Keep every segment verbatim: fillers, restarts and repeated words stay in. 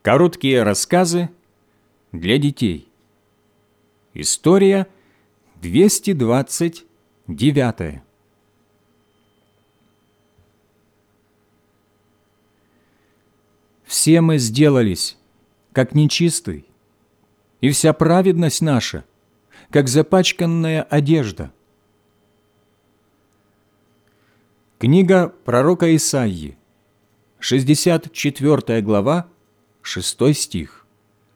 Короткие рассказы для детей. История двести двадцать девятая. Все мы сделались, как нечистый, и вся праведность наша, как запачканная одежда. Книга пророка Исаии, шестьдесят четвёртая глава, шестой стих.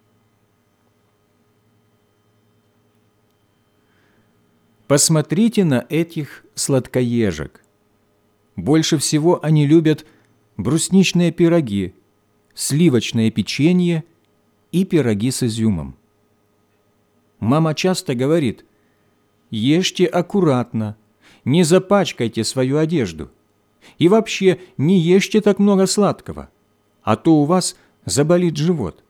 Посмотрите на этих сладкоежек. Больше всего они любят брусничные пироги, сливочное печенье и пироги с изюмом. Мама часто говорит: ешьте аккуратно, не запачкайте свою одежду. И вообще не ешьте так много сладкого, а то у вас заболит живот.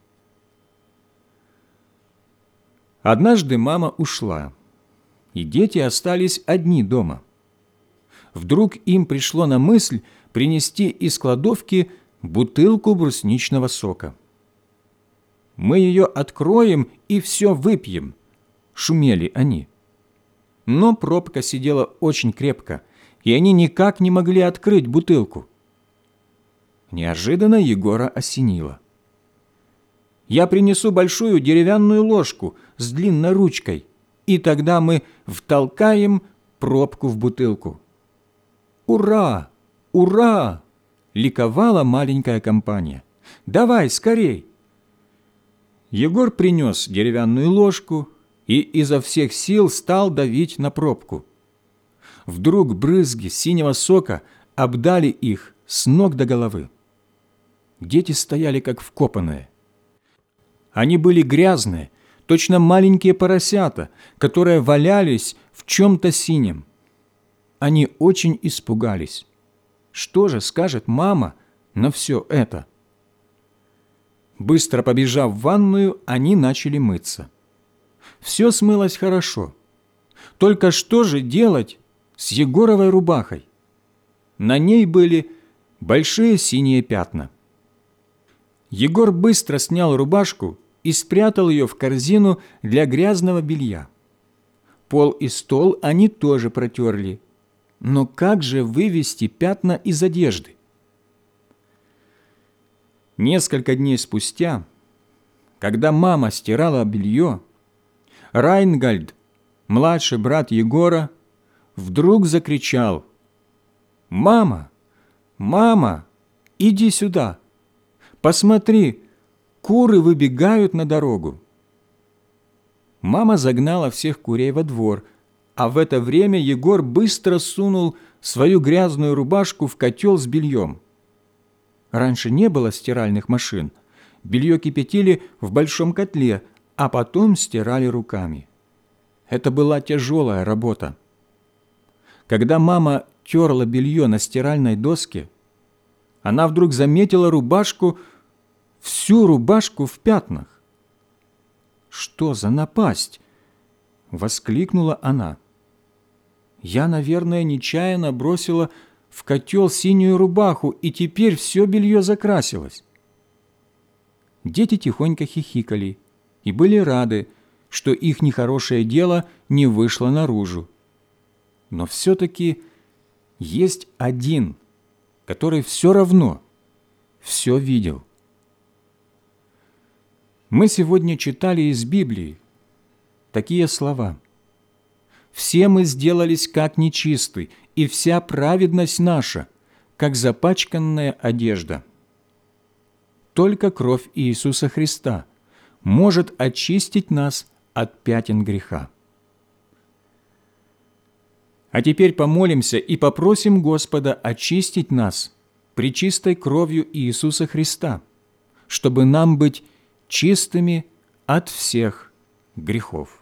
Однажды мама ушла, и дети остались одни дома. Вдруг им пришло на мысль принести из кладовки бутылку брусничного сока. «Мы ее откроем и все выпьем», — шумели они. Но пробка сидела очень крепко, и они никак не могли открыть бутылку. Неожиданно Егора осенило. «Я принесу большую деревянную ложку с длинной ручкой, и тогда мы втолкаем пробку в бутылку». «Ура! Ура!» — ликовала маленькая компания. «Давай, скорей!» Егор принес деревянную ложку и изо всех сил стал давить на пробку. Вдруг брызги синего сока обдали их с ног до головы. Дети стояли как вкопанные. Они были грязные, точно маленькие поросята, которые валялись в чем-то синем. Они очень испугались. Что же скажет мама на все это? Быстро побежав в ванную, они начали мыться. Все смылось хорошо. Только что же делать с Егоровой рубахой? На ней были большие синие пятна. Егор быстро снял рубашку и спрятал ее в корзину для грязного белья. Пол и стол они тоже протерли. Но как же вывести пятна из одежды? Несколько дней спустя, когда мама стирала белье, Райнгольд, младший брат Егора, вдруг закричал: «Мама! Мама! Иди сюда! Посмотри, куры выбегают на дорогу!» Мама загнала всех курей во двор, а в это время Егор быстро сунул свою грязную рубашку в котел с бельем. Раньше не было стиральных машин. Белье кипятили в большом котле, а потом стирали руками. Это была тяжелая работа. Когда мама терла белье на стиральной доске, она вдруг заметила рубашку, всю рубашку в пятнах. «Что за напасть?» — воскликнула она. «Я, наверное, нечаянно бросила в котел синюю рубаху, и теперь все белье закрасилось». Дети тихонько хихикали и были рады, что их нехорошее дело не вышло наружу. Но все-таки есть один, который все равно все видел. Мы сегодня читали из Библии такие слова: «Все мы сделались как нечисты, и вся праведность наша, как запачканная одежда». Только кровь Иисуса Христа может очистить нас от пятен греха. А теперь помолимся и попросим Господа очистить нас пречистой кровью Иисуса Христа, чтобы нам быть чистыми от всех грехов.